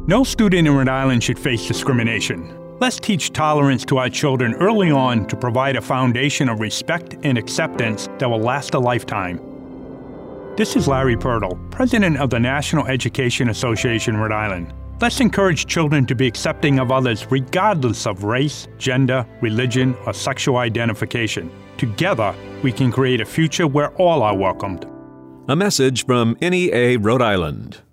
No student in Rhode Island should face discrimination. Let's teach tolerance to our children early on to provide a foundation of respect and acceptance that will last a lifetime. This is Larry Pirtle, President of the National Education Association, Rhode Island. Let's encourage children to be accepting of others regardless of race, gender, religion, or sexual identification. Together, we can create a future where all are welcomed. A message from NEA Rhode Island.